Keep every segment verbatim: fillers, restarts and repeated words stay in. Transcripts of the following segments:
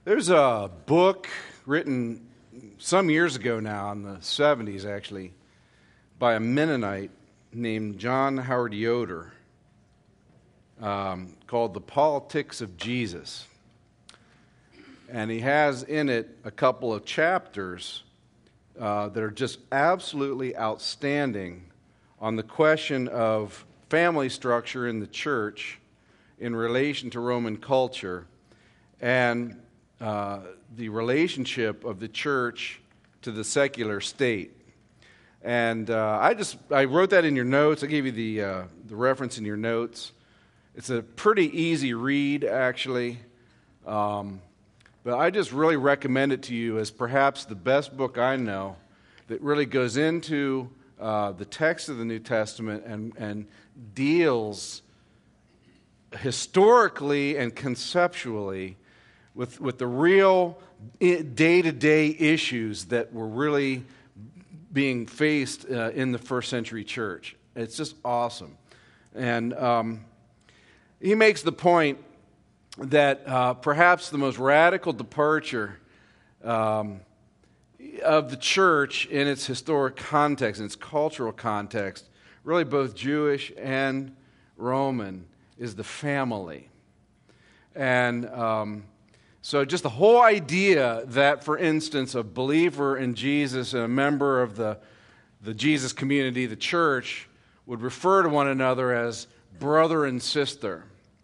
There's a book written some years ago now, in the seventies actually, by a Mennonite named John Howard Yoder, um, called The Politics of Jesus. And he has in it a couple of chapters uh, that are just absolutely outstanding on the question of family structure in the church in relation to Roman culture and uh, the relationship of the church to the secular state. And uh, I just I wrote that in your notes. I gave you the uh, the reference in your notes. It's a pretty easy read, actually. Um, but I just really recommend it to you as perhaps the best book I know that really goes into uh, the text of the New Testament and, and deals historically and conceptually with, with the real day-to-day issues that were really being faced uh, in the first century church. It's just awesome. And um, he makes the point that uh, perhaps the most radical departure um, of the church in its historic context, in its cultural context, really both Jewish and Roman, is the family. And um, so just the whole idea that, for instance, a believer in Jesus and a member of the, the Jesus community, the church, would refer to one another as brother and sister,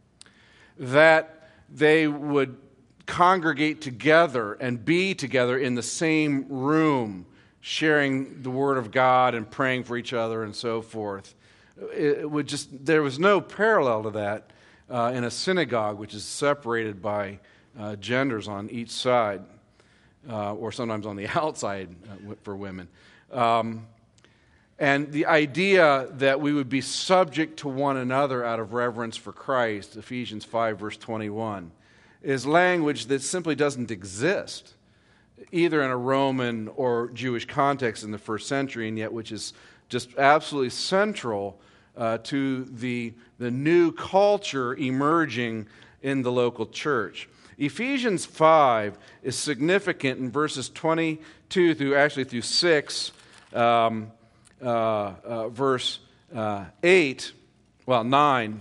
that they would congregate together and be together in the same room, sharing the Word of God and praying for each other and so forth. It would just there was no parallel to that uh, in a synagogue, which is separated by uh, genders on each side, uh, or sometimes on the outside uh, for women. Um, and the idea that we would be subject to one another out of reverence for Christ, Ephesians five, verse twenty-one, is language that simply doesn't exist, either in a Roman or Jewish context in the first century, and yet which is just absolutely central uh, to the, the new culture emerging in the local church. Ephesians five is significant in verses twenty-two through actually through six, um, uh, uh, verse uh, eight, well, nine,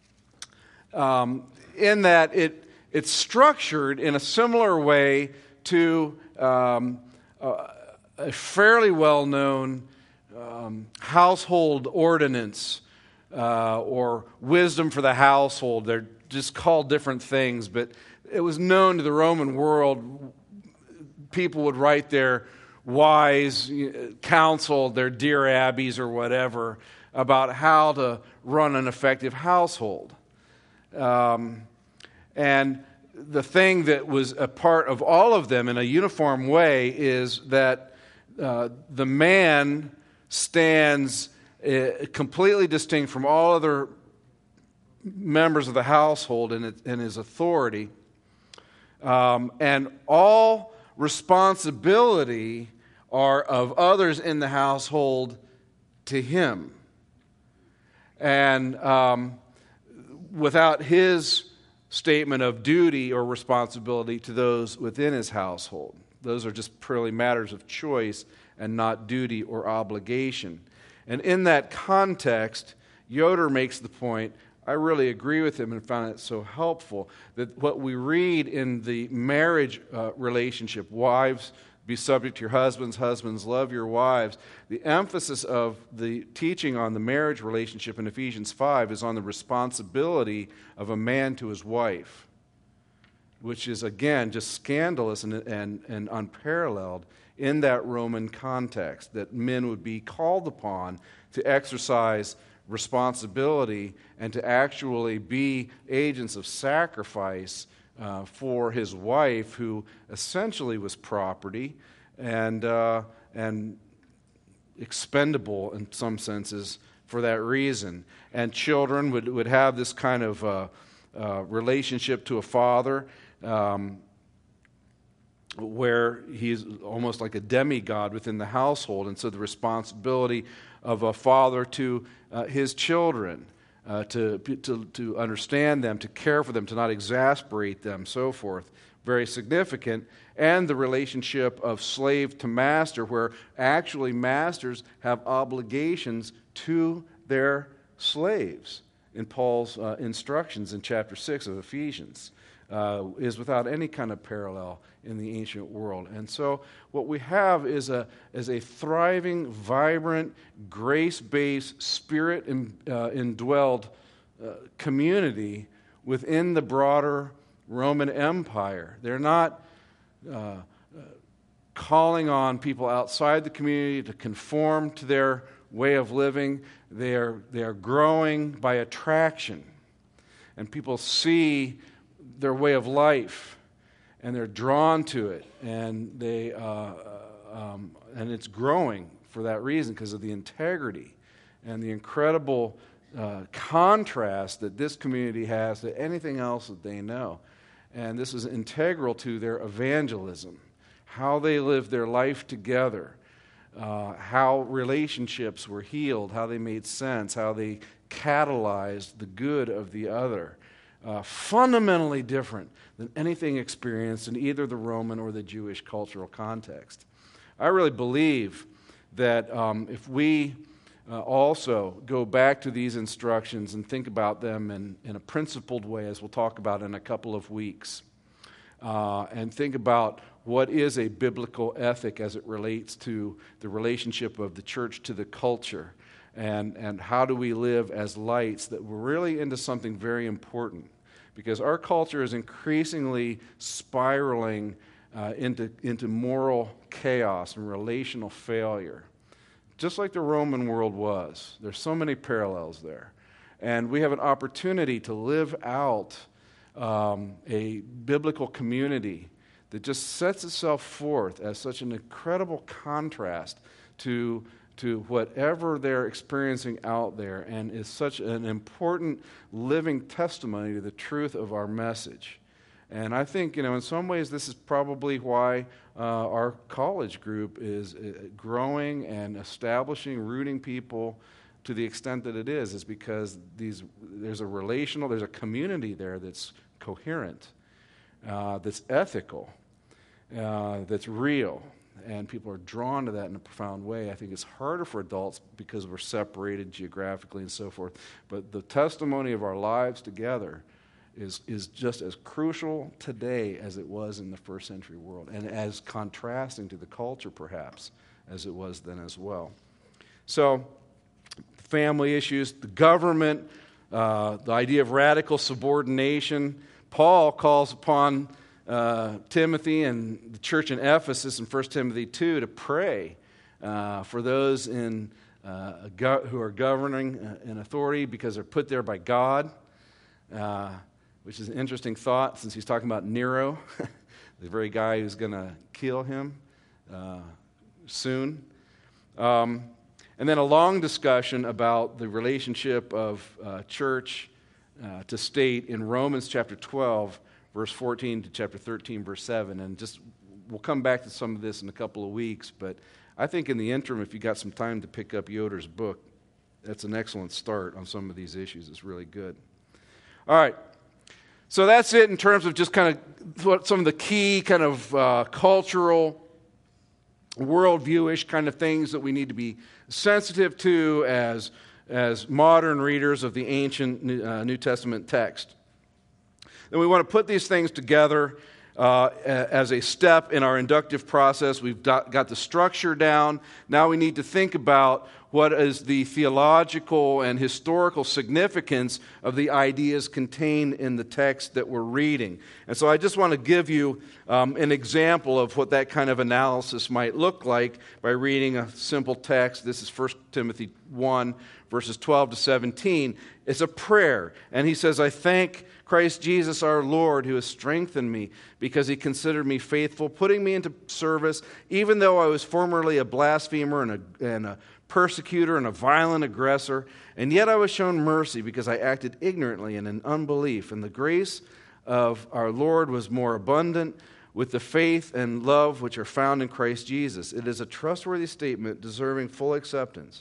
um, in that it it's structured in a similar way to um, a, a fairly well-known Um, household ordinance uh, or wisdom for the household. They're just called different things, but it was known to the Roman world. People would write their wise counsel, their dear abbeys or whatever, about how to run an effective household. Um, and the thing that was a part of all of them in a uniform way is that uh, the man stands uh, completely distinct from all other members of the household in, it, in his authority. Um, and all responsibility are of others in the household to him. And um, without his statement of duty or responsibility to those within his household. Those are just purely matters of choice and not duty or obligation. And in that context, Yoder makes the point, I really agree with him and found it so helpful, that what we read in the marriage uh, relationship, wives, be subject to your husbands, husbands, love your wives, the emphasis of the teaching on the marriage relationship in Ephesians five is on the responsibility of a man to his wife, which is, again, just scandalous and, and, and unparalleled in that Roman context, that men would be called upon to exercise responsibility and to actually be agents of sacrifice uh, for his wife, who essentially was property and uh, and expendable in some senses for that reason. And children would, would have this kind of uh, uh, relationship to a father, um, where he's almost like a demigod within the household, and so the responsibility of a father to uh, his children uh, to, to, to understand them, to care for them, to not exasperate them, so forth. Very significant. And the relationship of slave to master, where actually masters have obligations to their slaves in Paul's uh, instructions in chapter six of Ephesians, uh, is without any kind of parallel in the ancient world. And so what we have is a, is a thriving, vibrant, grace-based, spirit-indwelled uh, community within the broader Roman Empire. They're not uh, uh, calling on people outside the community to conform to their way of living. They are, they are growing by attraction. And people see their way of life, and they're drawn to it, and they uh, um, and it's growing for that reason, because of the integrity and the incredible uh, contrast that this community has to anything else that they know. And this is integral to their evangelism, how they live their life together, uh, how relationships were healed, how they made sense, how they catalyzed the good of the other. Uh, fundamentally different than anything experienced in either the Roman or the Jewish cultural context. I really believe that um, if we uh, also go back to these instructions and think about them in, in a principled way, as we'll talk about in a couple of weeks, uh, and think about what is a biblical ethic as it relates to the relationship of the church to the culture, and, and how do we live as lights, that we're really into something very important. Because our culture is increasingly spiraling uh, into, into moral chaos and relational failure, just like the Roman world was. There's so many parallels there. And we have an opportunity to live out um, a biblical community that just sets itself forth as such an incredible contrast to to whatever they're experiencing out there, and is such an important living testimony to the truth of our message. And I think, you know, in some ways this is probably why uh, our college group is uh, growing and establishing, rooting people to the extent that it is, is because these there's a relational, there's a community there that's coherent, uh, that's ethical, uh, that's real. And people are drawn to that in a profound way. I think it's harder for adults because we're separated geographically and so forth. But the testimony of our lives together is, is just as crucial today as it was in the first century world, and as contrasting to the culture, perhaps, as it was then as well. So, family issues, the government, uh, the idea of radical subordination. Paul calls upon Uh, Timothy and the church in Ephesus in First Timothy two to pray uh, for those in uh, go- who are governing uh, in authority, because they're put there by God, uh, which is an interesting thought, since he's talking about Nero, the very guy who's going to kill him uh, soon. Um, and then a long discussion about the relationship of uh, church uh, to state in Romans chapter twelve, verse fourteen to chapter thirteen, verse seven. And just, we'll come back to some of this in a couple of weeks, but I think in the interim, if you got some time to pick up Yoder's book, that's an excellent start on some of these issues. It's really good. All right. So that's it in terms of just kind of what some of the key kind of uh, cultural, worldview-ish kind of things that we need to be sensitive to as, as modern readers of the ancient New, uh, New Testament text. And we want to put these things together uh, as a step in our inductive process. We've got the structure down. Now we need to think about what is the theological and historical significance of the ideas contained in the text that we're reading. And so I just want to give you um, an example of what that kind of analysis might look like by reading a simple text. This is First Timothy one, verses twelve to seventeen. It's a prayer. And he says, I thank Christ Jesus our Lord, who has strengthened me because he considered me faithful, putting me into service, even though I was formerly a blasphemer and a, and a persecutor and a violent aggressor. And yet I was shown mercy because I acted ignorantly and in unbelief. And the grace of our Lord was more abundant with the faith and love which are found in Christ Jesus. It is a trustworthy statement deserving full acceptance.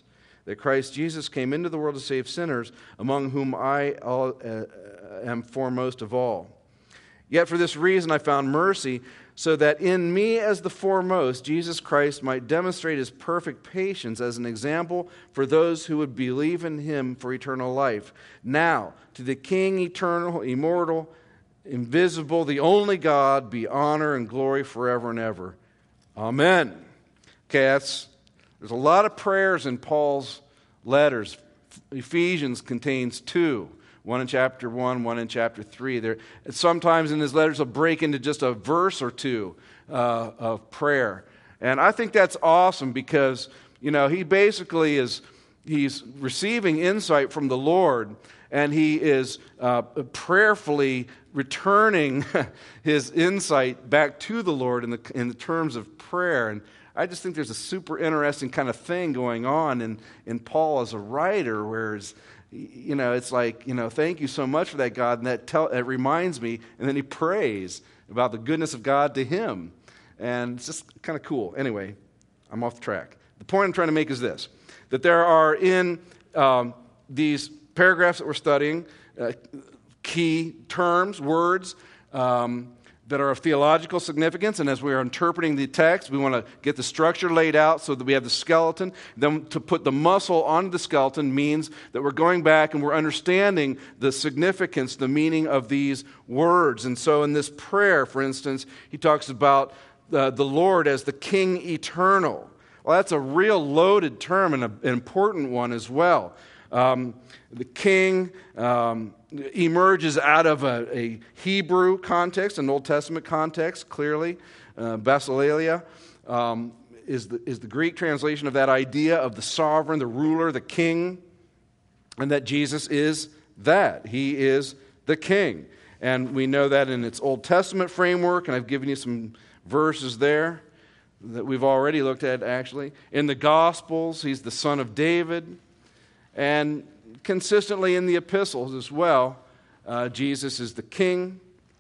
that Christ Jesus came into the world to save sinners, among whom I all, uh, am foremost of all. Yet for this reason I found mercy, so that in me as the foremost, Jesus Christ might demonstrate his perfect patience as an example for those who would believe in him for eternal life. Now, to the King, eternal, immortal, invisible, the only God, be honor and glory forever and ever. Amen. Okay, that's, there's a lot of prayers in Paul's letters. Ephesians contains two. One in chapter one, one in chapter three. There, sometimes in his letters he'll break into just a verse or two uh, of prayer. And I think that's awesome because, you know, he basically is, he's receiving insight from the Lord, and he is uh, prayerfully returning his insight back to the Lord in the in the terms of prayer. And I just think there's a super interesting kind of thing going on in, in Paul as a writer, whereas, you know, it's like, you know, thank you so much for that, God, and that tell, it reminds me, and then he prays about the goodness of God to him. And it's just kind of cool. Anyway, I'm off the track. The point I'm trying to make is this, that there are in um, these paragraphs that we're studying, uh, key terms, words, um, that are of theological significance, and as we are interpreting the text, we want to get the structure laid out so that we have the skeleton. Then to put the muscle on the skeleton means that we're going back and we're understanding the significance, the meaning of these words. And so in this prayer, for instance, he talks about uh, the Lord as the King eternal. Well, that's a real loaded term and a, an important one as well. Um, the king um, emerges out of a, a Hebrew context, an Old Testament context, clearly. Uh, Basileia um, is, the, is the Greek translation of that idea of the sovereign, the ruler, the king, and that Jesus is that. He is the king. And we know that in its Old Testament framework, and I've given you some verses there that we've already looked at, actually. In the Gospels, he's the son of David. And consistently in the epistles as well, uh, Jesus is the king.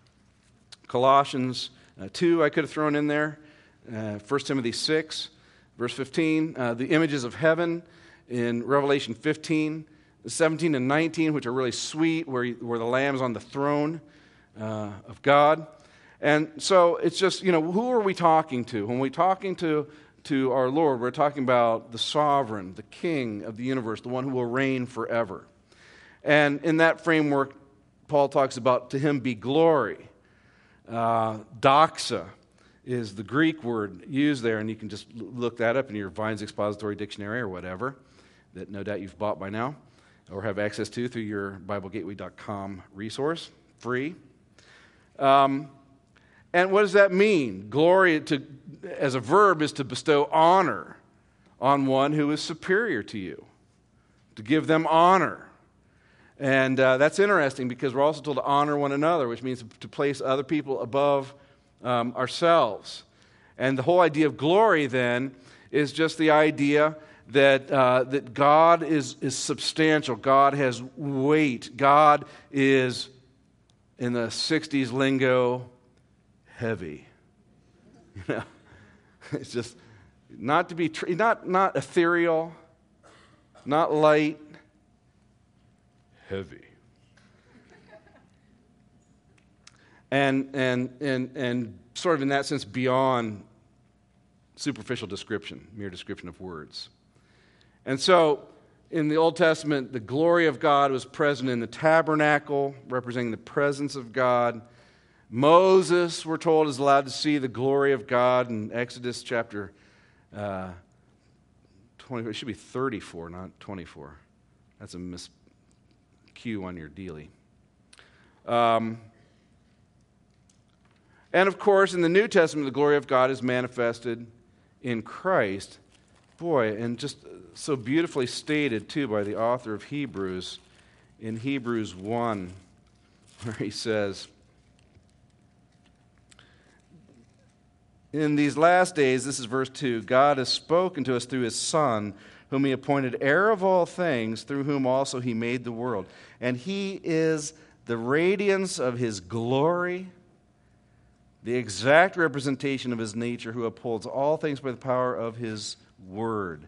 Colossians uh, two, I could have thrown in there. Uh, First Timothy six, verse fifteen. Uh, the images of heaven in Revelation fifteen. seventeen and nineteen, which are really sweet, where, where the Lamb's on the throne uh, of God. And so it's just, you know, who are we talking to? When we're talking to to our Lord, we're talking about the sovereign, the king of the universe, the one who will reign forever. And in that framework, Paul talks about to him be glory. Uh, doxa is the Greek word used there, and you can just look that up in your Vine's Expository Dictionary or whatever, that no doubt you've bought by now or have access to through your Bible Gateway dot com resource, free. Um, and what does that mean? Glory, to, as a verb, is to bestow honor on one who is superior to you, to give them honor. And uh, that's interesting because we're also told to honor one another, which means to place other people above um, ourselves. And the whole idea of glory, then, is just the idea that uh, that God is, is substantial. God has weight. God is, in the sixties lingo, heavy. You know, it's just not to be tr- not not ethereal, not light, heavy. And and and and sort of in that sense beyond superficial description, mere description of words. And so in the Old Testament, the glory of God was present in the tabernacle, representing the presence of God. Moses, we're told, is allowed to see the glory of God in Exodus chapter uh, twenty. It should be thirty-four, not twenty-four. That's a miscue on your dealie. Um, and of course, in the New Testament, the glory of God is manifested in Christ. Boy, and just so beautifully stated, too, by the author of Hebrews, in Hebrews one, where he says, in these last days, this is verse two, God has spoken to us through his Son, whom he appointed heir of all things, through whom also he made the world. And he is the radiance of his glory, the exact representation of his nature, who upholds all things by the power of his word.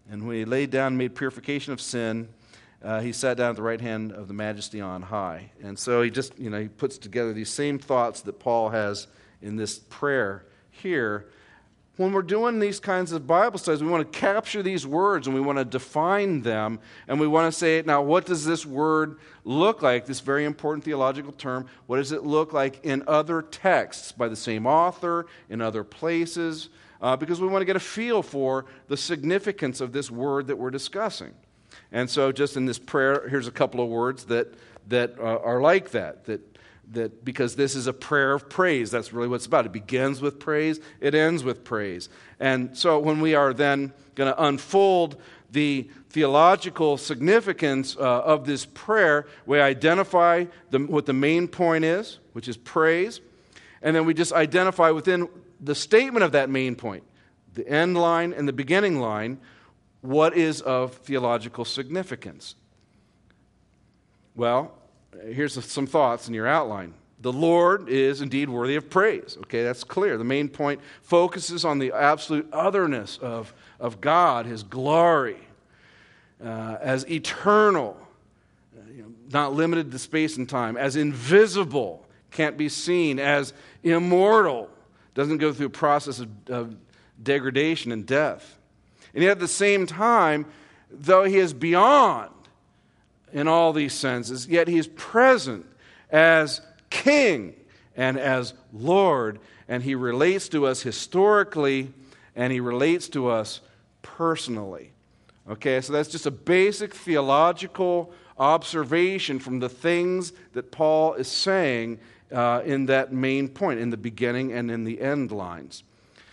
And when he laid down and made purification of sin, uh, he sat down at the right hand of the Majesty on high. And so he just, you know, he puts together these same thoughts that Paul has in this prayer here. When we're doing these kinds of Bible studies, we want to capture these words and we want to define them, and we want to say, now, what does this word look like, this very important theological term? What does it look like in other texts by the same author, in other places? Uh, because we want to get a feel for the significance of this word that we're discussing. And so just in this prayer, here's a couple of words that, that uh, are like that, that That because this is a prayer of praise. That's really what it's about. It begins with praise. It ends with praise. And so when we are then going to unfold the theological significance uh, of this prayer, we identify the, what the main point is, which is praise. And then we just identify within the statement of that main point, the end line and the beginning line, what is of theological significance. Well, here's some thoughts in your outline. The Lord is indeed worthy of praise. Okay, that's clear. The main point focuses on the absolute otherness of, of God, His glory, uh, as eternal, uh, you know, not limited to space and time, as invisible, can't be seen, as immortal, doesn't go through a process of, of degradation and death. And yet at the same time, though He is beyond in all these senses, yet He is present as King and as Lord, and He relates to us historically, and He relates to us personally. Okay, so that's just a basic theological observation from the things that Paul is saying uh, in that main point, in the beginning and in the end lines.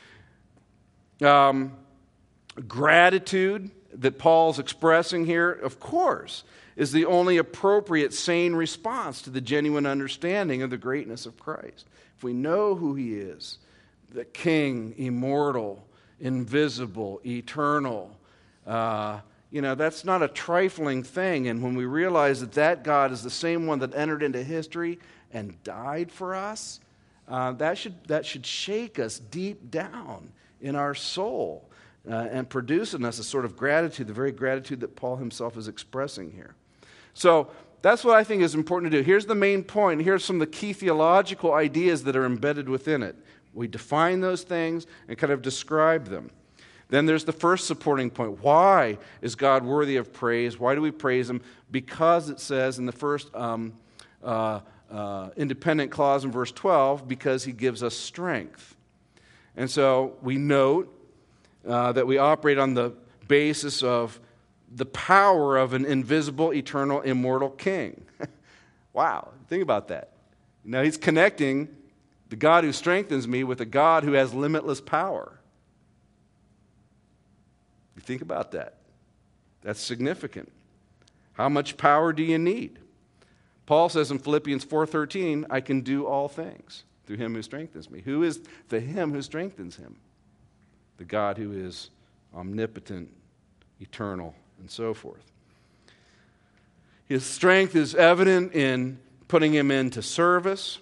Um, gratitude that Paul's expressing here, of course, is the only appropriate, sane response to the genuine understanding of the greatness of Christ. If we know who He is, the King, immortal, invisible, eternal, uh, you know, that's not a trifling thing. And when we realize that that God is the same one that entered into history and died for us, uh, that should that should shake us deep down in our soul uh, and produce in us a sort of gratitude, the very gratitude that Paul himself is expressing here. So that's what I think is important to do. Here's the main point. Here's some of the key theological ideas that are embedded within it. We define those things and kind of describe them. Then there's the first supporting point. Why is God worthy of praise? Why do we praise Him? Because it says in the first um, uh, uh, independent clause in verse twelve, because He gives us strength. And so we note uh, that we operate on the basis of the power of an invisible, eternal, immortal King. Wow, think about that. Now He's connecting the God who strengthens me with a God who has limitless power. You think about that. That's significant. How much power do you need? Paul says in Philippians four thirteen, I can do all things through Him who strengthens me. Who is the Him who strengthens him? The God who is omnipotent, eternal, and so forth. His strength is evident in putting Him into service.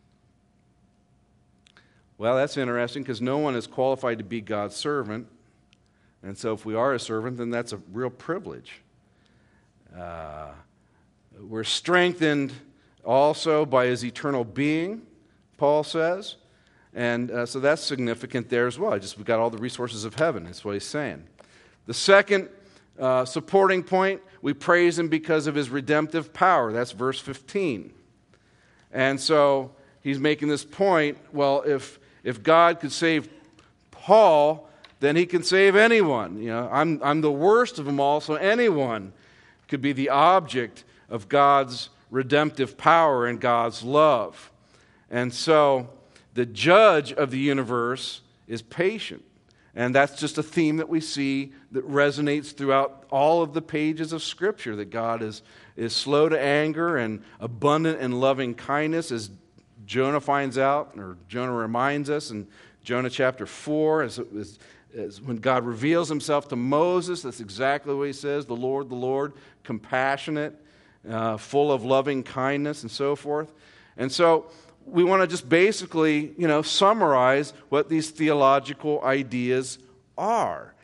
Well, that's interesting because no one is qualified to be God's servant. And so if we are a servant, then that's a real privilege. Uh, we're strengthened also by His eternal being, Paul says. And uh, so that's significant there as well. Just we've got all the resources of heaven. That's what he's saying. The second uh, supporting point, we praise Him because of His redemptive power. That's verse fifteen. And so he's making this point, well, if if God could save Paul, then He can save anyone. You know, I'm I'm the worst of them all, so anyone could be the object of God's redemptive power and God's love. And so the judge of the universe is patient. And that's just a theme that we see that resonates throughout all of the pages of Scripture, that God is, is slow to anger and abundant in loving kindness, as Jonah finds out, or Jonah reminds us in Jonah chapter four, as, as, as when God reveals Himself to Moses, that's exactly what He says, the Lord, the Lord, compassionate, uh, full of loving kindness, and so forth. And so we want to just basically, you know, summarize what these theological ideas are.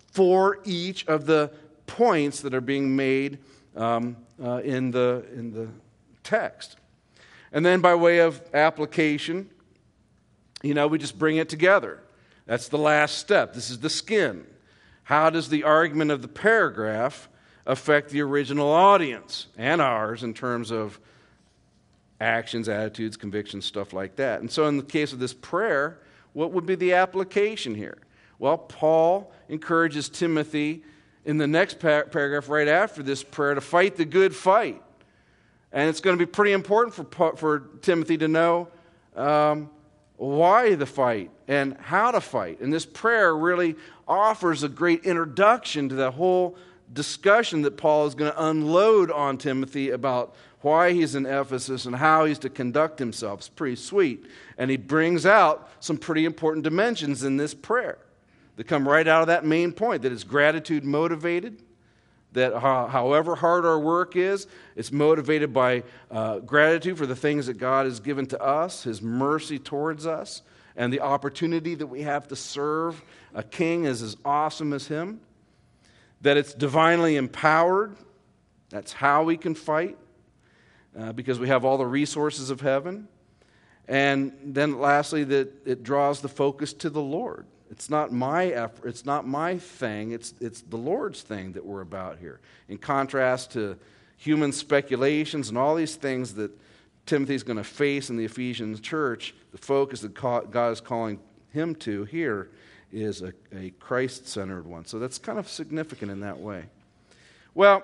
for each of the points that are being made um, uh, in the in the text. And then by way of application, you know, we just bring it together. That's the last step. This is the skin. How does the argument of the paragraph affect the original audience and ours in terms of actions, attitudes, convictions, stuff like that? And so in the case of this prayer, what would be the application here? Well, Paul encourages Timothy in the next par- paragraph right after this prayer to fight the good fight. And it's going to be pretty important for, for Timothy to know um, why the fight and how to fight. And this prayer really offers a great introduction to the whole discussion that Paul is going to unload on Timothy about why he's in Ephesus and how he's to conduct himself. It's pretty sweet. And he brings out some pretty important dimensions in this prayer that come right out of that main point, that it's gratitude motivated, that however hard our work is, it's motivated by uh, gratitude for the things that God has given to us, His mercy towards us, and the opportunity that we have to serve a king as as awesome as Him. That it's divinely empowered. That's how we can fight, uh, because we have all the resources of heaven. And then lastly, that it draws the focus to the Lord. It's not my effort, it's not my thing, it's it's the Lord's thing that we're about here. In contrast to human speculations and all these things that Timothy's going to face in the Ephesian church, the focus that God is calling him to here is a, a Christ-centered one. So that's kind of significant in that way. Well,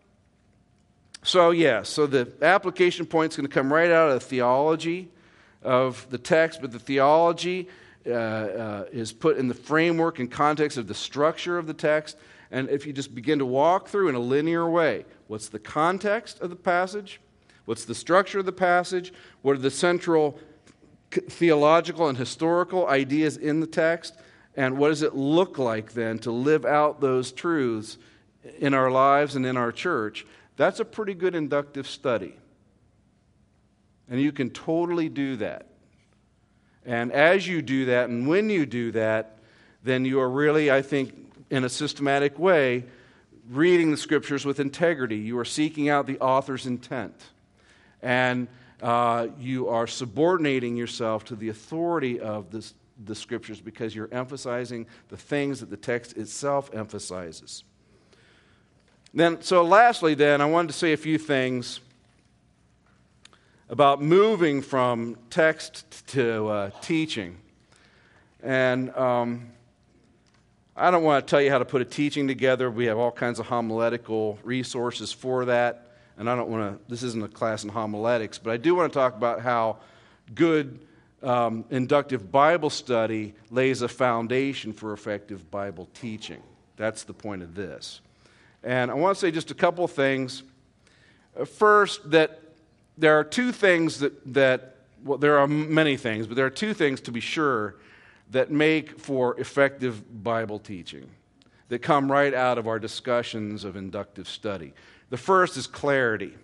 so yeah, so the application point is going to come right out of the theology of the text, but the theology Uh, uh, is put in the framework and context of the structure of the text. And if you just begin to walk through in a linear way, what's the context of the passage? What's the structure of the passage? What are the central theological and historical ideas in the text? And what does it look like then to live out those truths in our lives and in our church? That's a pretty good inductive study. And you can totally do that. And as you do that, and when you do that, then you are really, I think, in a systematic way, reading the Scriptures with integrity. You are seeking out the author's intent. And uh, you are subordinating yourself to the authority of this, the Scriptures because you're emphasizing the things that the text itself emphasizes. Then, so lastly then, I wanted to say a few things about moving from text to uh, teaching. And um, I don't want to tell you how to put a teaching together. We have all kinds of homiletical resources for that. And I don't want to, this isn't a class in homiletics, but I do want to talk about how good um, inductive Bible study lays a foundation for effective Bible teaching. That's the point of this. And I want to say just a couple of things. First, that there are two things that, that, well, there are many things, but there are two things to be sure that make for effective Bible teaching that come right out of our discussions of inductive study. The first is clarity.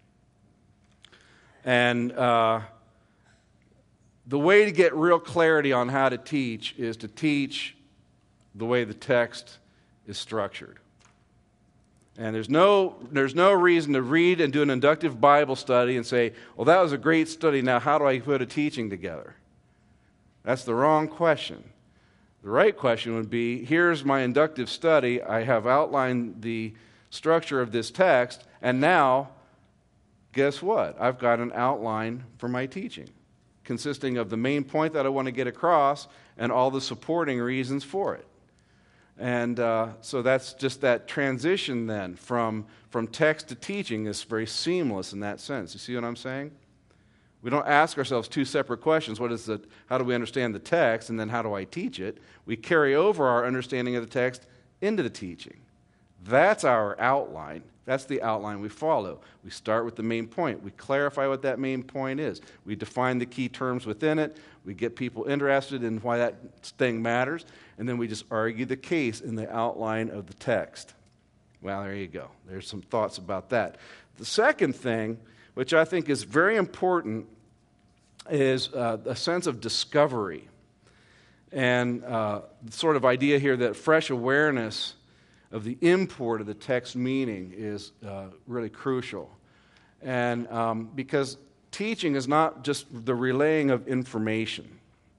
And uh, the way to get real clarity on how to teach is to teach the way the text is structured. And there's no, there's no reason to read and do an inductive Bible study and say, well, that was a great study, now how do I put a teaching together? That's the wrong question. The right question would be, here's my inductive study, I have outlined the structure of this text, and now, guess what? I've got an outline for my teaching, consisting of the main point that I want to get across and all the supporting reasons for it. And uh, so that's just that transition then from, from text to teaching is very seamless in that sense. You see what I'm saying? We don't ask ourselves two separate questions. What is the, how do we understand the text, and then how do I teach it? We carry over our understanding of the text into the teaching. That's our outline. That's the outline we follow. We start with the main point. We clarify what that main point is. We define the key terms within it. We get people interested in why that thing matters. And then we just argue the case in the outline of the text. Well, there you go. There's some thoughts about that. The second thing, which I think is very important, is uh, a sense of discovery. And uh, the sort of idea here that fresh awareness of the import of the text meaning is uh, really crucial. And um, because teaching is not just the relaying of information.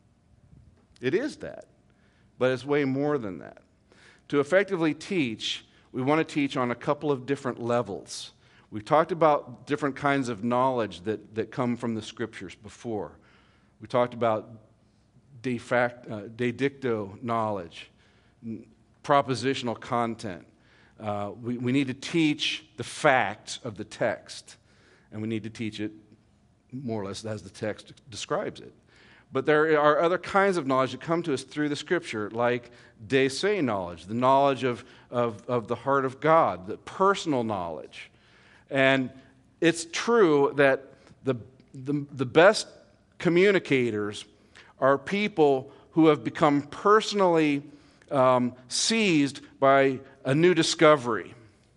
It is that, but it's way more than that. To effectively teach, we want to teach on a couple of different levels. We've talked about different kinds of knowledge that, that come from the Scriptures before. We talked about de facto, uh, de dicto knowledge, propositional content. Uh, we, we need to teach the facts of the text, and we need to teach it more or less as the text describes it. But there are other kinds of knowledge that come to us through the Scripture, like de se knowledge, the knowledge of, of, of the heart of God, the personal knowledge. And it's true that the, the, the best communicators are people who have become personally um, seized by a new discovery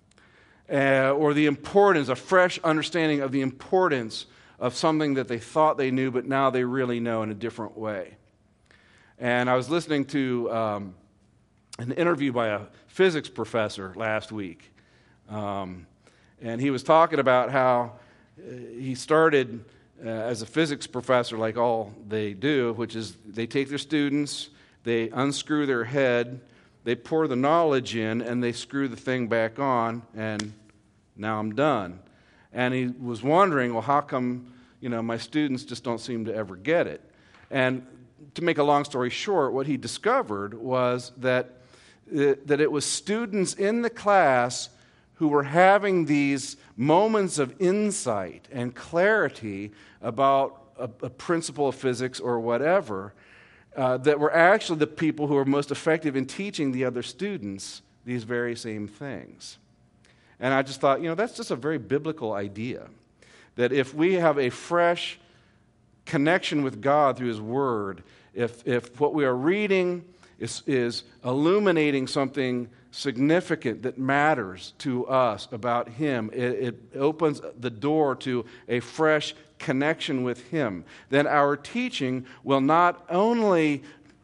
uh, or the importance, a fresh understanding of the importance of something that they thought they knew, but now they really know in a different way. And I was listening to um, an interview by a physics professor last week. Um, and he was talking about how uh, he started uh, as a physics professor, like all they do, which is they take their students, they unscrew their head, they pour the knowledge in, and they screw the thing back on, and now I'm done. And he was wondering, well, how come, you know, my students just don't seem to ever get it? And to make a long story short, what he discovered was that, uh, that it was students in the class who were having these moments of insight and clarity about a, a principle of physics or whatever, uh, that were actually the people who were most effective in teaching the other students these very same things. And I just thought, you know, that's just a very biblical idea. That if we have a fresh connection with God through His Word, if if what we are reading is, is illuminating something significant that matters to us about Him, it, it opens the door to a fresh connection with Him, then our teaching will not only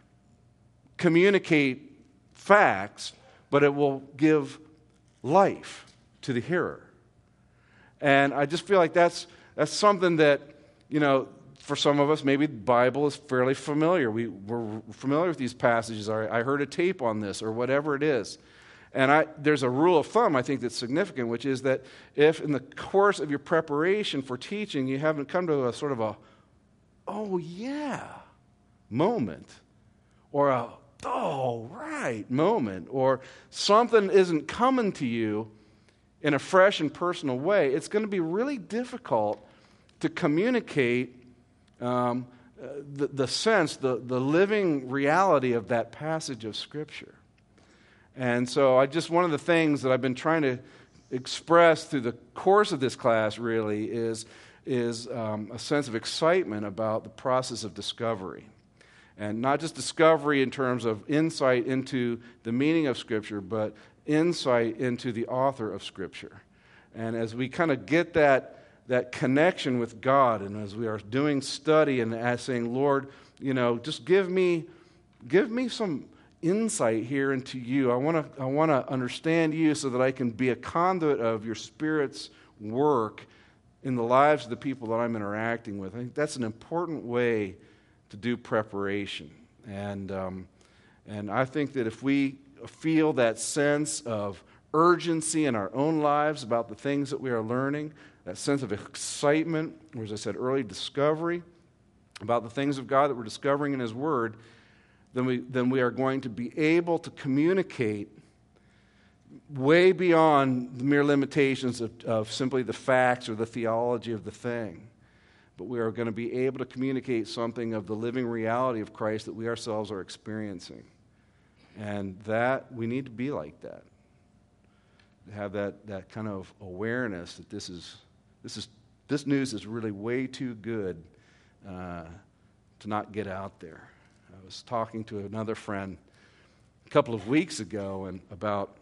communicate facts, but it will give life to the hearer. And I just feel like that's that's something that, you know, for some of us, maybe the Bible is fairly familiar. We, we're familiar with these passages. Or I heard a tape on this, or whatever it is. And I, there's a rule of thumb, I think, that's significant, which is that if in the course of your preparation for teaching, you haven't come to a sort of a, oh, yeah, moment, or a, oh, right moment, or something isn't coming to you in a fresh and personal way, it's going to be really difficult to communicate um, uh, the, the sense, the, the living reality of that passage of Scripture. And so I just, one of the things that I've been trying to express through the course of this class really is, is um, a sense of excitement about the process of discovery. And not just discovery in terms of insight into the meaning of Scripture, but insight into the author of Scripture. And as we kind of get that, that connection with God, and as we are doing study and as saying, Lord, you know, just give me, give me some insight here into you. I want to I want to understand you so that I can be a conduit of your Spirit's work in the lives of the people that I'm interacting with. I think that's an important way to do preparation. And um, and I think that if we feel that sense of urgency in our own lives about the things that we are learning, that sense of excitement, or as I said earlier, discovery about the things of God that we're discovering in His Word, then we, then we are going to be able to communicate way beyond the mere limitations of, of simply the facts or the theology of the thing. But we are going to be able to communicate something of the living reality of Christ that we ourselves are experiencing. And that, we need to be like that. To have that, that kind of awareness that this is, this is, this news is really way too good uh, to not get out there. I was talking to another friend a couple of weeks ago and about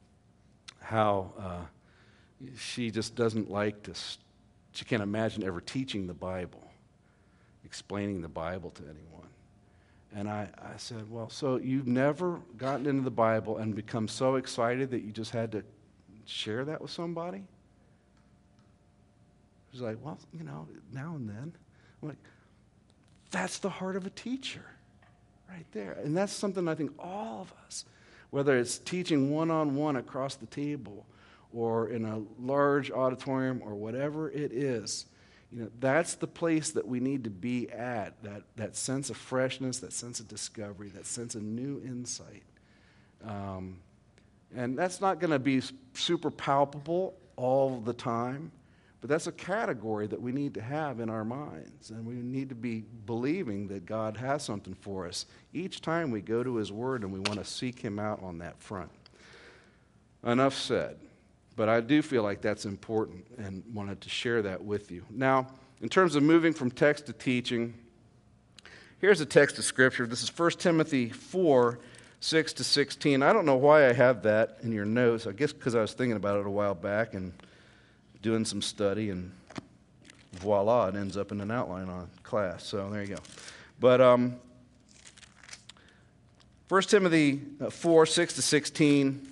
how uh, she just doesn't like to, she can't imagine ever teaching the Bible, explaining the Bible to anyone. And I, I said, well, so you've never gotten into the Bible and become so excited that you just had to share that with somebody? He's like, well, you know, now and then. I'm like, that's the heart of a teacher right there. And that's something I think all of us, whether it's teaching one-on-one across the table or in a large auditorium or whatever it is, you know, that's the place that we need to be at, that, that sense of freshness, that sense of discovery, that sense of new insight. Um, and that's not going to be super palpable all the time, but that's a category that we need to have in our minds, and we need to be believing that God has something for us each time we go to His Word, and we want to seek Him out on that front. Enough said. But I do feel like that's important and wanted to share that with you. Now, in terms of moving from text to teaching, here's a text of Scripture. This is First Timothy four, six to sixteen. I don't know why I have that in your notes. I guess because I was thinking about it a while back and doing some study, and voila, it ends up in an outline on class. So there you go. But um, First Timothy four, six to sixteen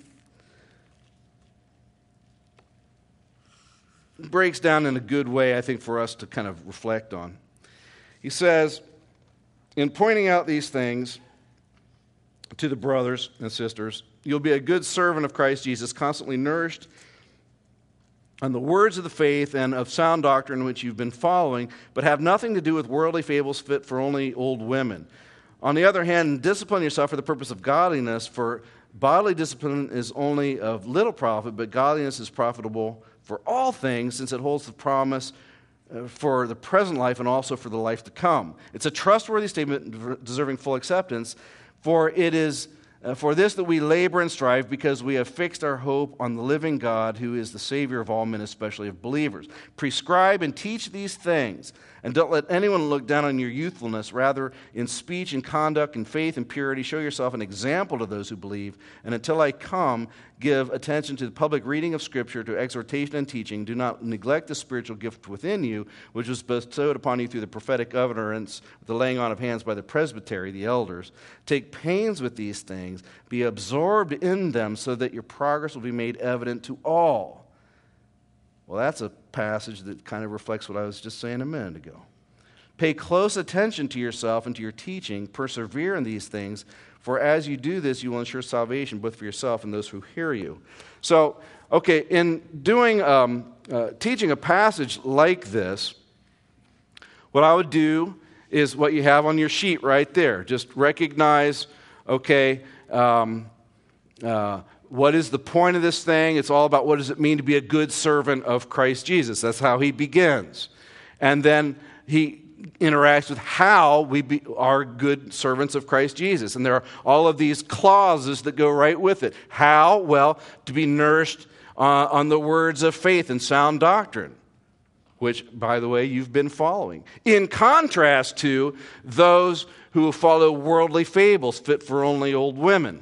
breaks down in a good way, I think, for us to kind of reflect on. He says, in pointing out these things to the brothers and sisters, you'll be a good servant of Christ Jesus, constantly nourished on the words of the faith and of sound doctrine which you've been following, but have nothing to do with worldly fables fit for only old women. On the other hand, discipline yourself for the purpose of godliness, for bodily discipline is only of little profit, but godliness is profitable for all things, since it holds the promise uh, for the present life and also for the life to come. It's a trustworthy statement deserving full acceptance, for it is uh, for this that we labor and strive, because we have fixed our hope on the living God, who is the Savior of all men, especially of believers. Prescribe and teach these things, and don't let anyone look down on your youthfulness. Rather, in speech and conduct and faith and purity, show yourself an example to those who believe. And until I come, give attention to the public reading of Scripture, to exhortation and teaching. Do not neglect the spiritual gift within you, which was bestowed upon you through the prophetic utterance, with the laying on of hands by the presbytery, the elders. Take pains with these things. Be absorbed in them, so that your progress will be made evident to all. Well, that's a passage that kind of reflects what I was just saying a minute ago. Pay close attention to yourself and to your teaching. Persevere in these things, for as you do this, you will ensure salvation both for yourself and those who hear you. So, okay, in doing um, uh, teaching a passage like this, what I would do is what you have on your sheet right there. Just recognize, okay, um, uh, what is the point of this thing? It's all about what does it mean to be a good servant of Christ Jesus. That's how he begins. And then he interacts with how we be, are good servants of Christ Jesus. And there are all of these clauses that go right with it. How? Well, to be nourished uh, on the words of faith and sound doctrine, which, by the way, you've been following. In contrast to those who follow worldly fables fit for only old women.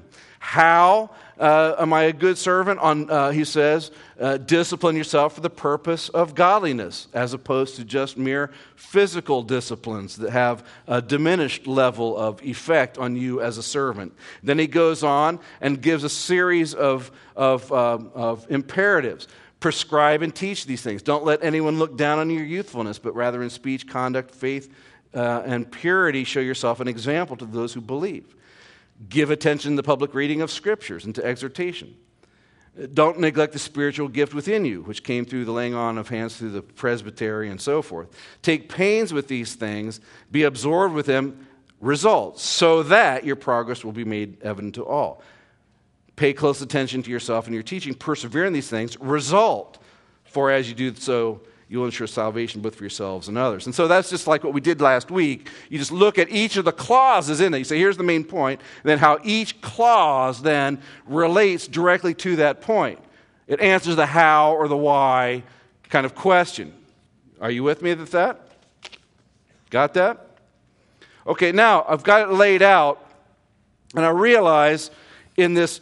How uh, am I a good servant? On uh, he says, uh, discipline yourself for the purpose of godliness, as opposed to just mere physical disciplines that have a diminished level of effect on you as a servant. Then he goes on and gives a series of, of, um, of imperatives. Prescribe and teach these things. Don't let anyone look down on your youthfulness, but rather in speech, conduct, faith, uh, and purity, show yourself an example to those who believe. Give attention to the public reading of Scriptures and to exhortation. Don't neglect the spiritual gift within you, which came through the laying on of hands through the presbytery and so forth. Take pains with these things. Be absorbed with them. Results, so that your progress will be made evident to all. Pay close attention to yourself and your teaching. Persevere in these things. Result, for as you do so, you'll ensure salvation both for yourselves and others. And so that's just like what we did last week. You just look at each of the clauses in it. You say, here's the main point. And then how each clause then relates directly to that point. It answers the how or the why kind of question. Are you with me with that? Got that? Okay, now I've got it laid out, and I realize in this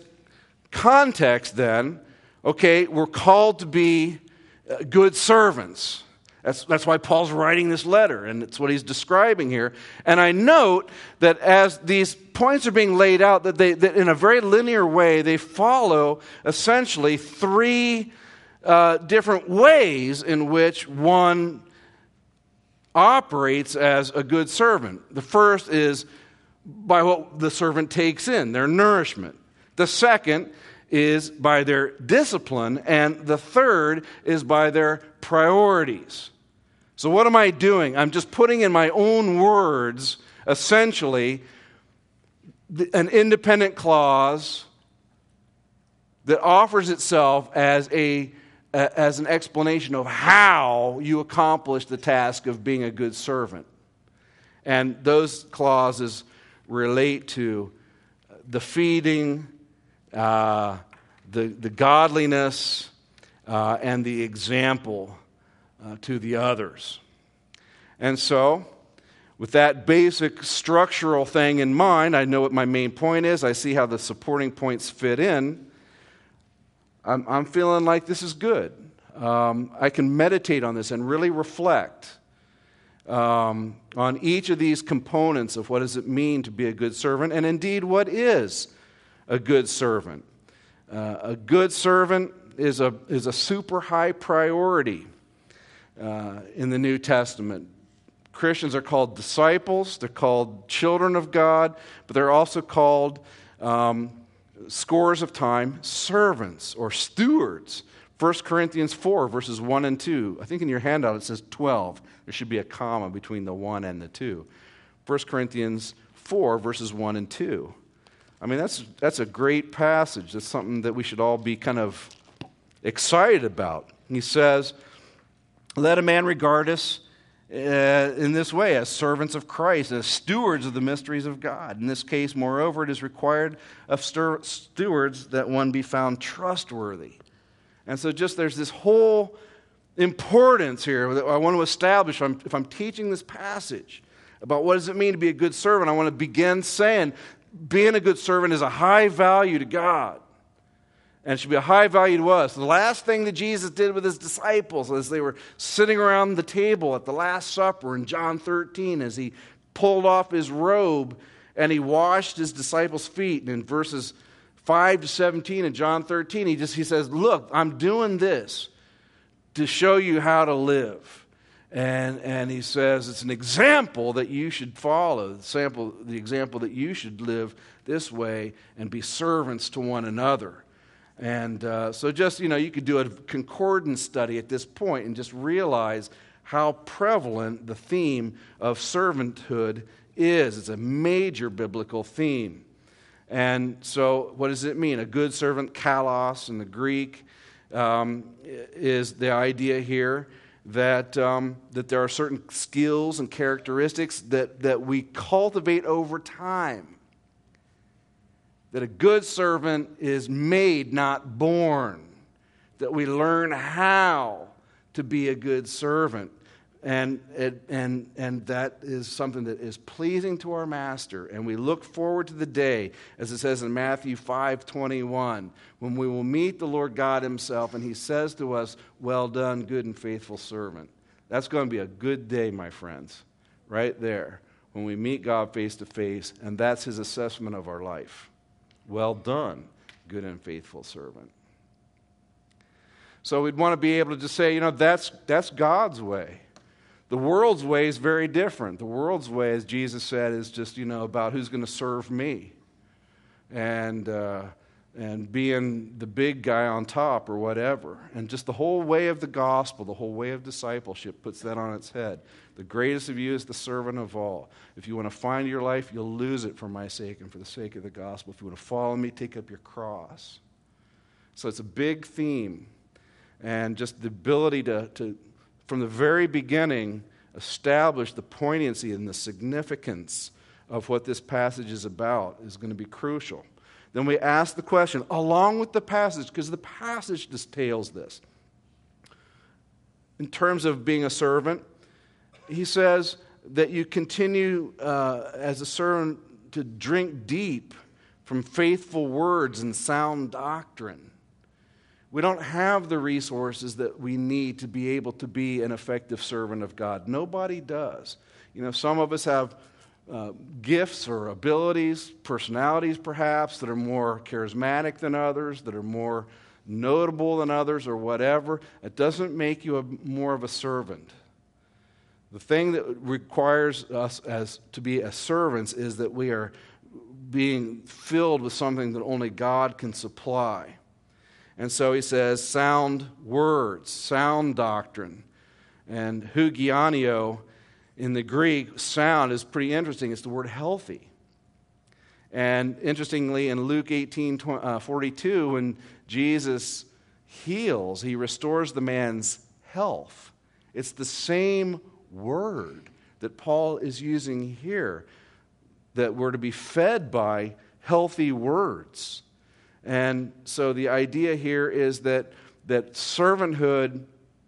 context then, okay, we're called to be good servants. That's, that's why Paul's writing this letter, and it's what he's describing here. And I note that as these points are being laid out, that they that in a very linear way, they follow essentially three uh, different ways in which one operates as a good servant. The first is by what the servant takes in, their nourishment. The second is by their discipline, and the third is by their priorities. So what am I doing? I'm just putting in my own words, essentially, an independent clause that offers itself as a as an explanation of how you accomplish the task of being a good servant. And those clauses relate to the feeding, uh, the, the godliness, uh, and the example uh, to the others. And so, with that basic structural thing in mind, I know what my main point is. I see how the supporting points fit in. I'm, I'm feeling like this is good. Um, I can meditate on this and really reflect um, on each of these components of what does it mean to be a good servant, and indeed, what is a good servant? Uh, a good servant is a is a super high priority uh, in the New Testament. Christians are called disciples. They're called children of God, but they're also called um, scores of time, servants or stewards. First Corinthians four, verses one and two. I think in your handout it says twelve. There should be a comma between the one and the two. First Corinthians four, verses one and two. I mean, that's that's a great passage. That's something that we should all be kind of excited about. He says, let a man regard us uh, in this way, as servants of Christ, as stewards of the mysteries of God. In this case, moreover, it is required of stir- stewards that one be found trustworthy. And so just there's this whole importance here that I want to establish. If I'm, if I'm teaching this passage about what does it mean to be a good servant, I want to begin saying being a good servant is a high value to God. And it should be a high value to us. The last thing that Jesus did with his disciples as they were sitting around the table at the Last Supper in John thirteen, as he pulled off his robe and he washed his disciples' feet. And in verses five to seventeen in John thirteen, he just he says, look, I'm doing this to show you how to live. And and he says it's an example that you should follow, the example, the example that you should live this way and be servants to one another. And uh, so just, you know, you could do a concordance study at this point and just realize how prevalent the theme of servanthood is. It's a major biblical theme. And so what does it mean? A good servant, kalos in the Greek, um, is the idea here that um, that there are certain skills and characteristics that, that we cultivate over time. That a good servant is made, not born. That we learn how to be a good servant. And, it, and, and that is something that is pleasing to our Master. And we look forward to the day, as it says in Matthew five twenty-one, when we will meet the Lord God himself and he says to us, well done, good and faithful servant. That's going to be a good day, my friends, right there, when we meet God face to face, and that's his assessment of our life. Well done, good and faithful servant. So we'd want to be able to just say, you know, that's that's God's way. The world's way is very different. The world's way, as Jesus said, is just, you know, about who's going to serve me. And uh, and being the big guy on top or whatever. And just the whole way of the gospel, the whole way of discipleship puts that on its head. The greatest of you is the servant of all. If you want to find your life, you'll lose it for my sake and for the sake of the gospel. If you want to follow me, take up your cross. So it's a big theme. And just the ability to, to from the very beginning, establish the poignancy and the significance of what this passage is about is going to be crucial. Then we ask the question, along with the passage, because the passage details this. In terms of being a servant, he says that you continue uh, as a servant to drink deep from faithful words and sound doctrine. We don't have the resources that we need to be able to be an effective servant of God. Nobody does. You know, some of us have uh, gifts or abilities, personalities perhaps, that are more charismatic than others, that are more notable than others or whatever. It doesn't make you a, more of a servant. The thing that requires us as to be as servants is that we are being filled with something that only God can supply. And so he says sound words, sound doctrine. And hugianio in the Greek, sound is pretty interesting. It's the word healthy. And interestingly, in Luke eighteen forty-two, when Jesus heals, he restores the man's health. It's the same word that Paul is using here, that we're to be fed by healthy words. And so the idea here is that, that servanthood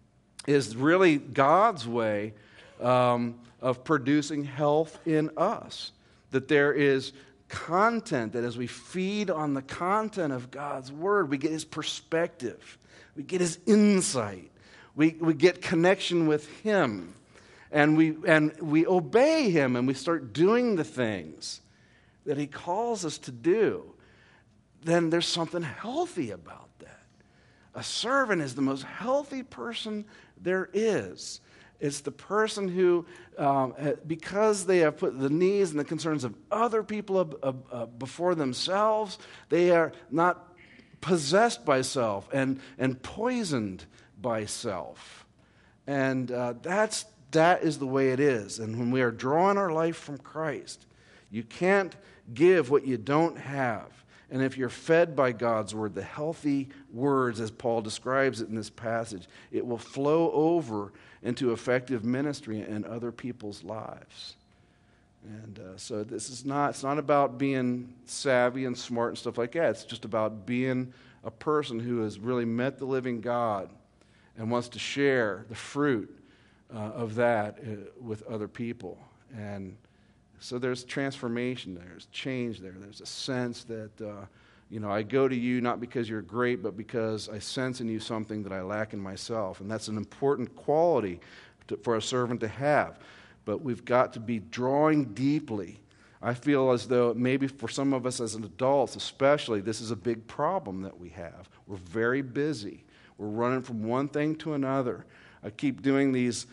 is really God's way um, of producing health in us. That there is content, that as we feed on the content of God's Word, we get His perspective, we get His insight, we, we get connection with Him, and we, and we obey Him, and we start doing the things that He calls us to do. Then there's something healthy about that. A servant is the most healthy person there is. It's the person who, um, because they have put the needs and the concerns of other people ab- ab- uh, before themselves, they are not possessed by self and, and poisoned by self. And uh, that's, that is the way it is. And when we are drawing our life from Christ, you can't give what you don't have. And if you're fed by God's Word, the healthy words, as Paul describes it in this passage, it will flow over into effective ministry in other people's lives. And uh, so this is not, it's not about being savvy and smart and stuff like that. It's just about being a person who has really met the living God and wants to share the fruit uh, of that uh, with other people. And so there's transformation there, there's change there. There's a sense that, uh, you know, I go to you not because you're great, but because I sense in you something that I lack in myself. And that's an important quality to, for a servant to have. But we've got to be drawing deeply. I feel as though maybe for some of us as adults especially, this is a big problem that we have. We're very busy. We're running from one thing to another. I keep doing these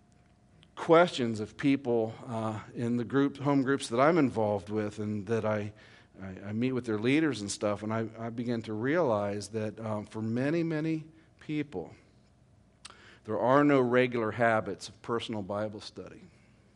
questions of people uh, in the group, home groups that I'm involved with, and that I, I, I meet with their leaders and stuff, and I, I begin to realize that um, for many, many people, there are no regular habits of personal Bible study.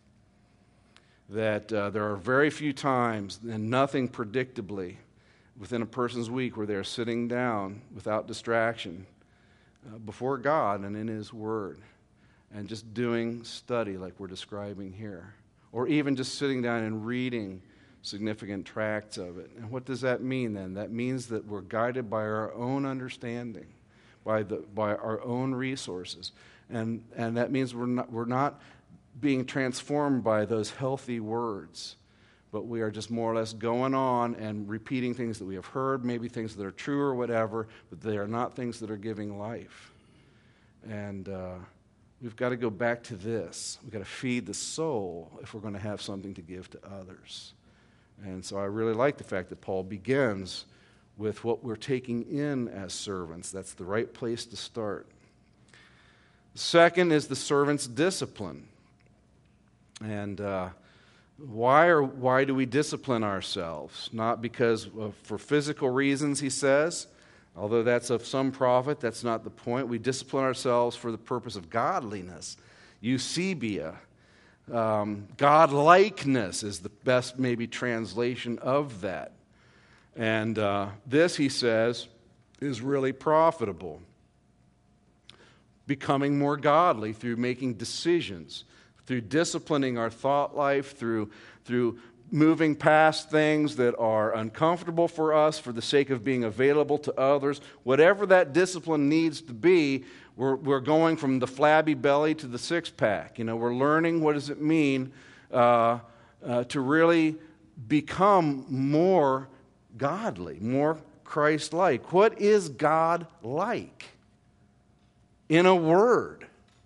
That uh, there are very few times, and nothing predictably, within a person's week where they're sitting down without distraction uh, before God and in His Word, and just doing study like we're describing here. Or even just sitting down and reading significant tracts of it. And what does that mean then? That means that we're guided by our own understanding, by the by our own resources. And and that means we're not we're not being transformed by those healthy words, but we are just more or less going on and repeating things that we have heard, maybe things that are true or whatever, but they are not things that are giving life. And uh we've got to go back to this. We've got to feed the soul if we're going to have something to give to others. And so I really like the fact that Paul begins with what we're taking in as servants. That's the right place to start. The second is the servant's discipline. And uh, why or why do we discipline ourselves? Not because of, for physical reasons, he says. Although that's of some profit, that's not the point. We discipline ourselves for the purpose of godliness. Eusebia. Um, godlikeness is the best maybe translation of that. And uh, this, he says, is really profitable. Becoming more godly through making decisions, through disciplining our thought life, through through moving past things that are uncomfortable for us for the sake of being available to others. Whatever that discipline needs to be, we're, we're going from the flabby belly to the six-pack. You know, we're learning what does it mean uh, uh, to really become more godly, more Christ-like. What is God like? In a word.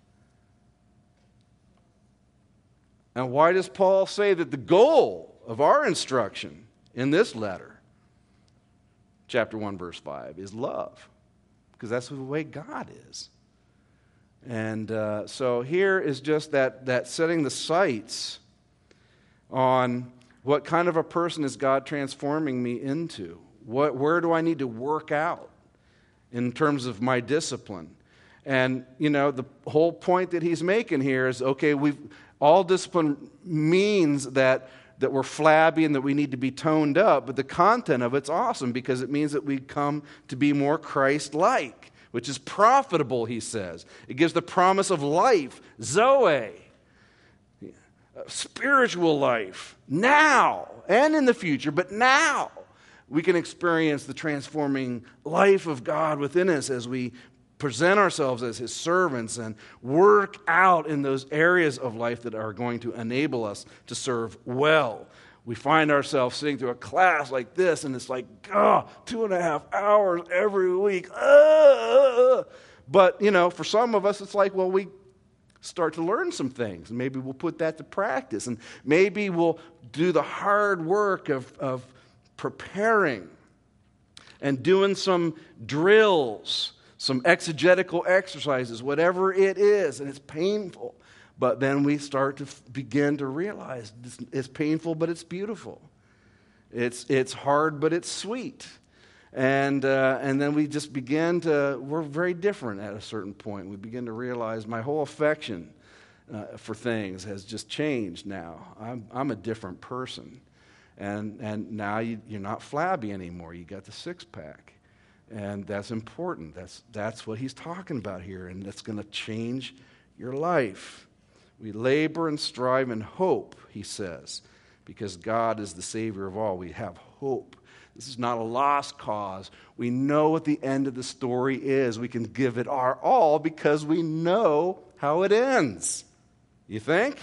And why does Paul say that the goal of our instruction in this letter, chapter one, verse five, is love? Because that's the way God is. And uh, so here is just that, that setting the sights on what kind of a person is God transforming me into? What, where do I need to work out in terms of my discipline? And, you know, the whole point that he's making here is, okay, we've all discipline means that, that we're flabby and that we need to be toned up, but the content of it's awesome because it means that we come to be more Christ-like, which is profitable, he says. It gives the promise of life, Zoe, spiritual life, now and in the future, but now we can experience the transforming life of God within us as we present ourselves as His servants and work out in those areas of life that are going to enable us to serve well. We find ourselves sitting through a class like this, and it's like, oh, two and a half hours every week. Uh, but, you know, for some of us, it's like, well, we start to learn some things, and maybe we'll put that to practice, and maybe we'll do the hard work of, of preparing and doing some drills, some exegetical exercises, whatever it is, and it's painful. But then we start to f- begin to realize it's, it's painful, but it's beautiful. It's it's hard, but it's sweet. And uh, and then we just begin to, we're very different at a certain point. We begin to realize my whole affection uh, for things has just changed now. I'm I'm a different person. And and now you, you're not flabby anymore. You got the six-pack. And that's important. That's that's what he's talking about here, and that's going to change your life. We labor and strive in hope, he says, because God is the Savior of all. We have hope. This is not a lost cause. We know what the end of the story is. We can give it our all because we know how it ends. You think?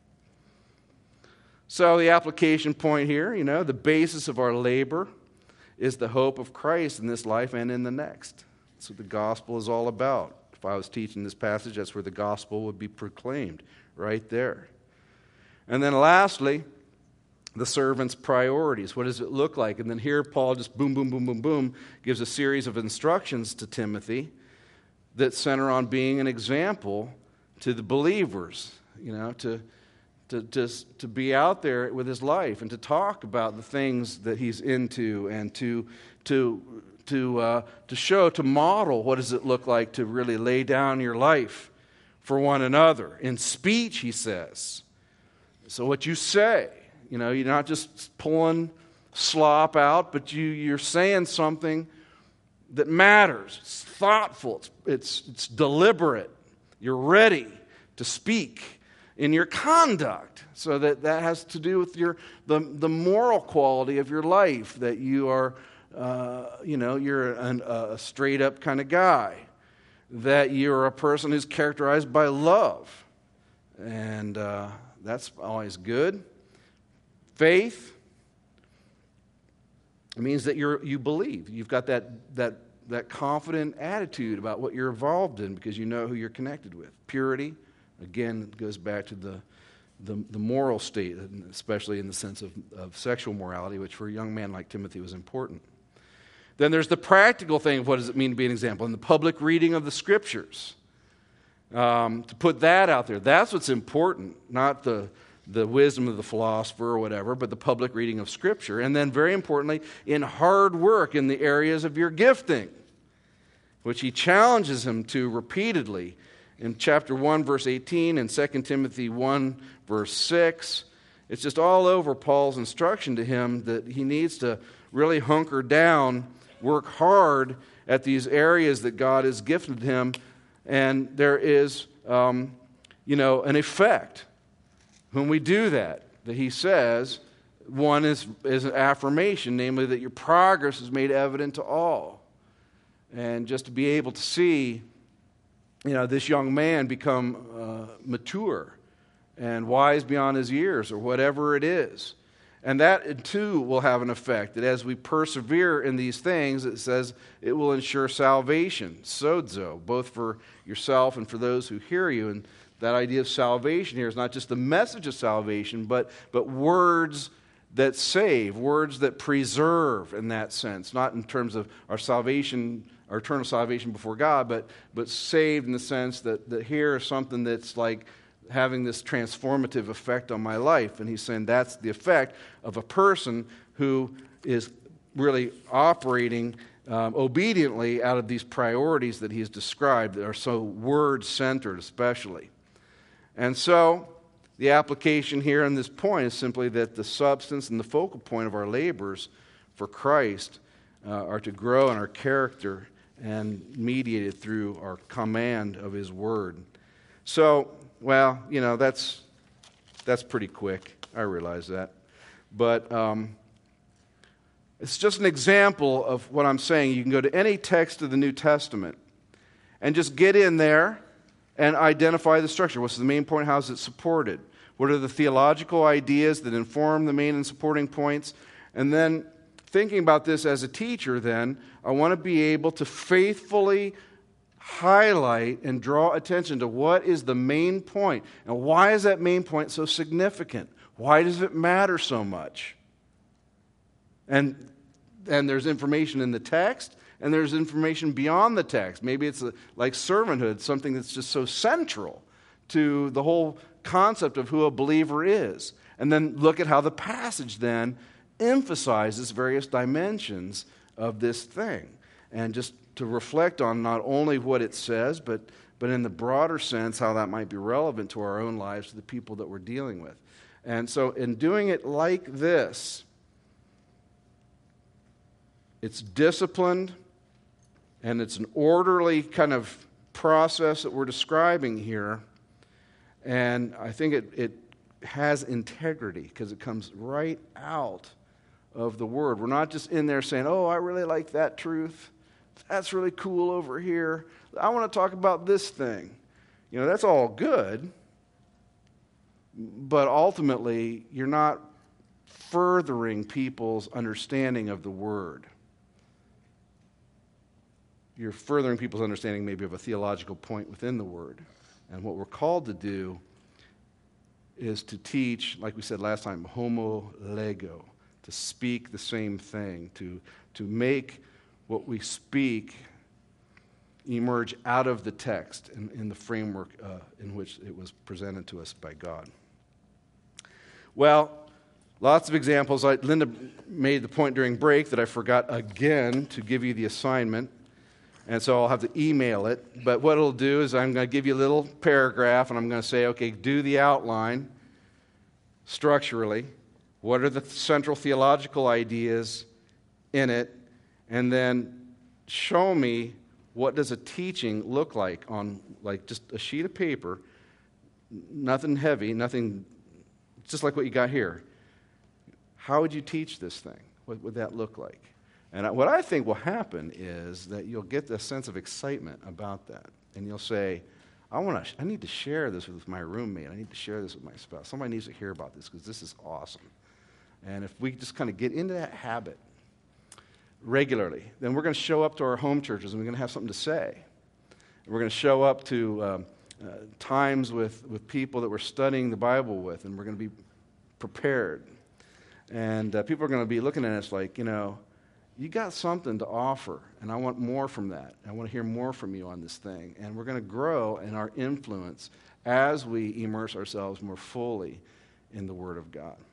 So the application point here, you know, the basis of our labor is the hope of Christ in this life and in the next. That's what the gospel is all about. If I was teaching this passage, that's where the gospel would be proclaimed, right there. And then lastly, the servant's priorities. What does it look like? And then here Paul just boom, boom, boom, boom, boom, gives a series of instructions to Timothy that center on being an example to the believers, you know, to To, to, to be out there with his life and to talk about the things that he's into and to to to uh, to show, to model what does it look like to really lay down your life for one another. In speech, he says. So what you say, you know, you're not just pulling slop out, but you, you're saying something that matters. It's thoughtful. It's, it's, it's deliberate. You're ready to speak in your conduct, so that that has to do with your the the moral quality of your life, that you are, uh, you know, you're an, a straight up kind of guy, that you're a person who's characterized by love, and uh, that's always good. Faith, it means that you're you believe. You've got that that that confident attitude about what you're involved in because you know who you're connected with. Purity. Again, it goes back to the, the the moral state, especially in the sense of, of sexual morality, which for a young man like Timothy was important. Then there's the practical thing of what does it mean to be an example, and the public reading of the Scriptures. Um, to put that out there, that's what's important, not the, the wisdom of the philosopher or whatever, but the public reading of Scripture. And then very importantly, in hard work in the areas of your gifting, which he challenges him to repeatedly in chapter one, verse eighteen, and Second Timothy one, verse six. It's just all over Paul's instruction to him that he needs to really hunker down, work hard at these areas that God has gifted him, and there is, um, you know, an effect when we do that, that he says, one is, is an affirmation, namely that your progress is made evident to all. And just to be able to see, you know, this young man become uh, mature and wise beyond his years or whatever it is. And that, too, will have an effect. That as we persevere in these things, it says it will ensure salvation, sozo, both for yourself and for those who hear you. And that idea of salvation here is not just the message of salvation, but, but words that save, words that preserve in that sense. Not in terms of our salvation, our eternal salvation before God, but, but saved in the sense that, that here is something that's like having this transformative effect on my life. And he's saying that's the effect of a person who is really operating um, obediently out of these priorities that he's described that are so word-centered especially. And so the application here on this point is simply that the substance and the focal point of our labors for Christ uh, are to grow in our character and mediated through our command of his word. So, well, you know, that's that's pretty quick. I realize that. But um, it's just an example of what I'm saying. You can go to any text of the New Testament and just get in there and identify the structure. What's the main point? How is it supported? What are the theological ideas that inform the main and supporting points? And then thinking about this as a teacher, then, I want to be able to faithfully highlight and draw attention to what is the main point. And why is that main point so significant? Why does it matter so much? And, and there's information in the text, and there's information beyond the text. Maybe it's a, like servanthood, something that's just so central to the whole concept of who a believer is. And then look at how the passage then emphasizes various dimensions of this thing. And just to reflect on not only what it says, but, but in the broader sense, how that might be relevant to our own lives, to the people that we're dealing with. And so in doing it like this, it's disciplined, and it's an orderly kind of process that we're describing here. And I think it, it has integrity because it comes right out of the Word. We're not just in there saying, oh, I really like that truth. That's really cool over here. I want to talk about this thing. You know, that's all good. But ultimately, you're not furthering people's understanding of the Word. You're furthering people's understanding maybe of a theological point within the Word. And what we're called to do is to teach, like we said last time, homo lego, to speak the same thing, to, to make what we speak emerge out of the text in, in the framework uh, in which it was presented to us by God. Well, lots of examples. I, Linda made the point during break that I forgot again to give you the assignment, and so I'll have to email it. But what it'll do is I'm going to give you a little paragraph, and I'm going to say, okay, do the outline structurally. What are the central theological ideas in it? And then show me what does a teaching look like on like just a sheet of paper, nothing heavy, nothing, just like what you got here. How would you teach this thing? What would that look like? And what I think will happen is that you'll get a sense of excitement about that. And you'll say, I want to. I need to share this with my roommate. I need to share this with my spouse. Somebody needs to hear about this because this is awesome. And if we just kind of get into that habit regularly, then we're going to show up to our home churches and we're going to have something to say. We're going to show up to um, uh, times with, with people that we're studying the Bible with, and we're going to be prepared. And uh, people are going to be looking at us like, you know, you got something to offer, and I want more from that. I want to hear more from you on this thing. And we're going to grow in our influence as we immerse ourselves more fully in the Word of God.